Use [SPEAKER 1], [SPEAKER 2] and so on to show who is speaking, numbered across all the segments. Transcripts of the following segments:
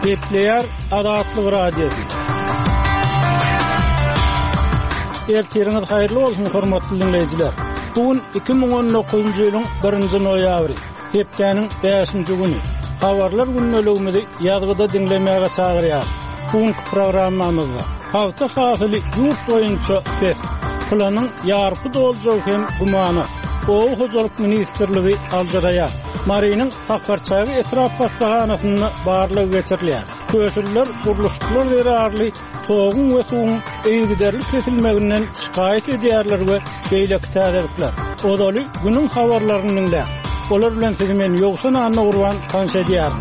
[SPEAKER 1] Kepler Adatlyk radiosu. Ertiriniz hayırlı olsun hormatly dinleyijiler. Bugün 2019-njy ýylyň 1-nji noýabry, hepdeniň 5-nji güni. Habarlar günnäligini ýazgyda dinlemäge çagyrýar. Bugünkü programmamyzda hafta hasyly ýurt boýunça fest planyň ýarpy doljagy hem gumana Ow hojalyk ministrligi aldyraýar. Marynyň takarçagy etraf hastahanasyna barlyk geçirilýär. Köşürler guruluşlar berarly toğun we suwun eýgiderli kesilmeginden şikayet edýärler we beýleki täzelikler. Odaly günüň habarlaryny dinlä. Olar bilen sizi men ýoksan anna urban tanşedýär.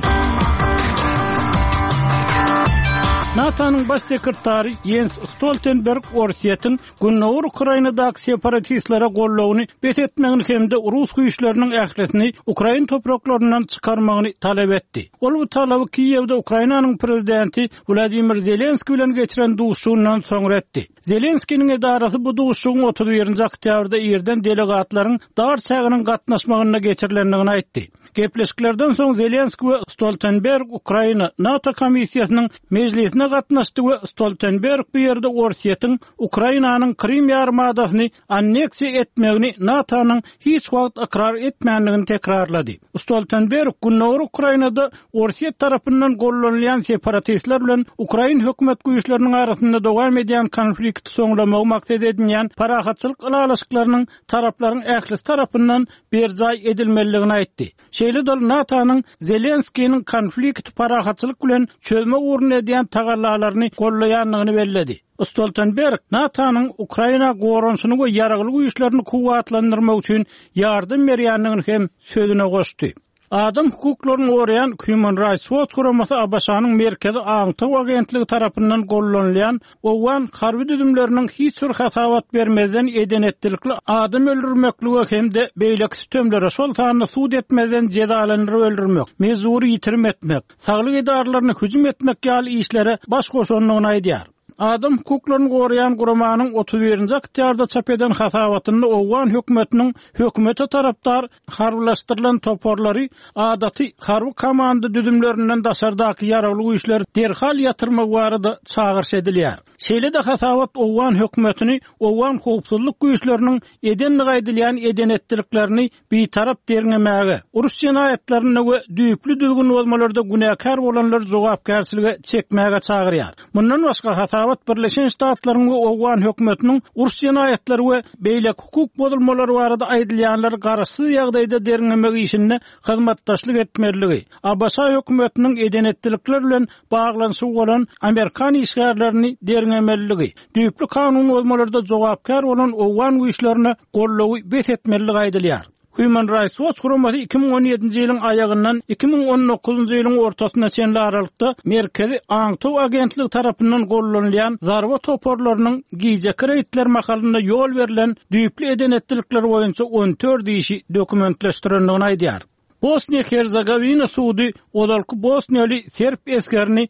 [SPEAKER 1] NATO'nun baş sekretary Jens Stoltenberg Orsiýetiň Günnogur Ukrainadaky separatistlere gollawyny betetmegini hemde Rus güýçleriniň ählisini Ukraina topraklaryndan çykarmagyny talap etdi. Ol bu talaby Kiýewde Ukrainanyň prezidenti Vladimir Zelenski bilen geçiren duşuşundan soňra etdi. Zelenskiň edarasy bu duşuşyň 31-nji oktýabrda ýerden delegatlaryň dar çagynyň gatnaşmagyna geçirilendigini aýtdy. Gepleşiklerden soň Zelenski we Stoltenberg Ukraina NATO komissiýasynyň mejlisine gatnaşdy we Stoltenberg bu ýerde Orsiýetiň Ukrainanyň Krim ýarymadasyny anneksiýa etmegini NATO'nyň hiç wagt ikrar etmänligini tekrarlady. Stoltenberg Günnogur Ukrainada Orsiýet tarapyndan gollanýan separatistler bilen Ukraina hökümet güýçleriniň arasynda dowam edýän konflikti soňlamagy maksat edilýän parahatçylyk alaşyklarynyň taraplaryň ählis tarapyndan berjay edilmeligini aýtdy. Şeýle dol NATO'nyň Zelenskiň konflikt parahatçylyk bilen çözme uğruna edýän tagallalaryny gollaýanlygyny bellädi. Stoltenberg NATO'nyň Ukraina goransyny we ýaraglyk güýçlerini kuwatlandyrmak üçin ýardym berýänligini hem sözüne goşdy. Adam hukuklaryny goraýan Human Rights Watch guramasy Abaşanyň merkezi Aňtaw agentligi tarapyndan gollanýan owan harby düzümleriniň hiç bir hasawat bermezden edenetlikli adam öldürmeklige hemde beýleki sistemlere şol sanyny suud etmezden jezalandyryp öldürmek, mezuri ýitirim etmek, saglyk edarlaryna hüjüm etmek ýaly işlere baş goşanlygyny aýdýar. Adam hukuklaryny goraýan guramanyň 31-nji oktýarda çap eden hasawatyny Owan hökümetiniň hökümete tarapdar harbylaşdyrylan toporlary adaty harby komanda düzümlerinden daşardaky ýaraglyk güýçler derhal ýatyrmak barada çağırş edilýär. Şeýle-de hasawat Owan hökümetini Owan howpsuzlyk güýçleriniň edenli gaýdylýan edenetliklerini bitarap derňemäge, uruş jenaýatlaryna we düýpli düzgün bolmalarda günäkär bolanlar jogapkärçiligi çekmäge çagyrýar. Mundan başga hasawat Birleşen Ştatlaryň we Owan hökümetiniň uruş jenaýatlary we beýleki hukuk bozulmalary barada aýdylýanlar garaşy ýagdaýda derňemek işine hyzmatdaşlyk etmeligi, Abaşa hökümetiniň edenetlikler bilen baglanyşy bolan Amerikan işgärlerini derňemeligi, düýpli kanun bozulmalarda jogapkär bolan Owan güýçlerini gollawy betetmeligi aýdylýar. Human Rights Watch guramasy 2017-nji ýylyň aýagyndan 2019-njy ýylyň ortasyna çenli aralykda merkezi Aňtaw agentligi tarapyndan gollanýan zarba toporlarynyň giýje kreditler makalyna ýol berilen düýpli edenetlikler boýunça 14 işi dokumentleşdirilýändigini aýdýar. Bosniýa-Herzegovina sudy odalky Bosniýaly serb eskerini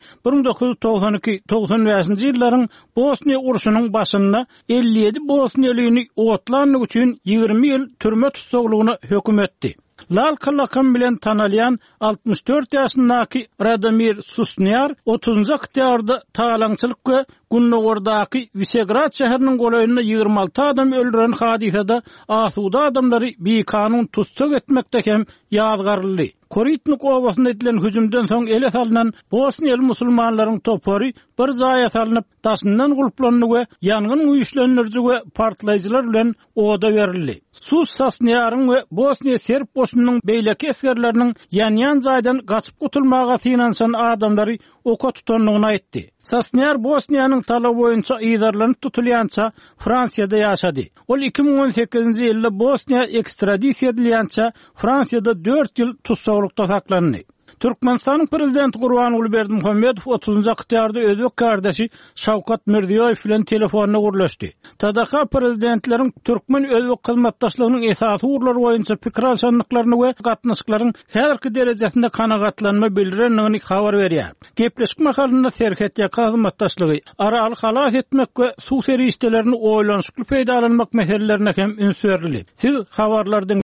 [SPEAKER 1] 1992-95-nji ýyllaryň Bosniýa uruşynyň başynda 57 Bosniýalyny otlanlyk üçin 20 ýyl türme tutsaglygyna höküm etdi. Lal Kalakam bilen tanalyan 64 ýaşyndaky Radomir Susnyar 30-njy oktýarda tagalaňçylyk we Gunnogordaky Visegrad şäheriniň golaýyna 26 adam öldüren hadisede asuda adamlary beýkanun tutsak etmekde hem ýazgarly. Koritnik owasyna edilen hüjümden soň ele salynan Bosniýaly musulmanlaryň topory bir zaýa salynyp daşyndan gulplandy we ýangyn güýçlendirji we partlaýjylar bilen oda berildi. Sus Sasnyaryň we Bosniýa serb boşunynyň beýleki eskerleriniň ýan-ýan jaýdan gaçyp gutulmaga synansan adamlary oka tutanlygyny aýtdy. Sasnyar Bosniýanyň talaby boýunça ýydarlanyp tutulýança Fransiyada ýaşady. Ol 2018-nji ýylda Bosniýa ekstradisiýa edilýänçä Fransiyada 4 ýyl tutsaglykda saklandy. Türkmenistanyň prezidenti Gurbanuly Berdimuhammedow 30-njy oktýarda özbek kardeşi Şawkat Mirziýoýew bilen telefonna gurlaşdy. TDH prezidentleriň türkmen özbek hyzmatdaşlygynyň esasy urlary boýunça pikir alşanlyklaryny we gatnaşyklaryň herki derejesinde kanagatlanma bildirenligini habar berýär. Gepleşik makalyna serhet ýaka hyzmatdaşlygy, araly halas etmek we suw serişdelerini oýlanşykly peýdalanmak meselelerine hem üns berildi. Siz habarlardan